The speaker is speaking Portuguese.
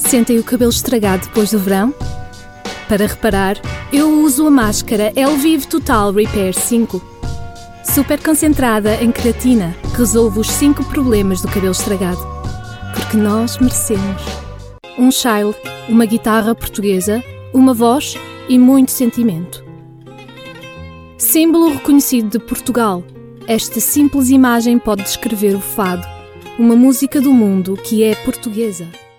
Sentem o cabelo estragado depois do verão? Para reparar, eu uso a máscara Elvive Total Repair 5. Super concentrada em queratina, resolve os 5 problemas do cabelo estragado. Porque nós merecemos. Um child, uma guitarra portuguesa, uma voz e muito sentimento. Símbolo reconhecido de Portugal, esta simples imagem pode descrever o fado, uma música do mundo que é portuguesa.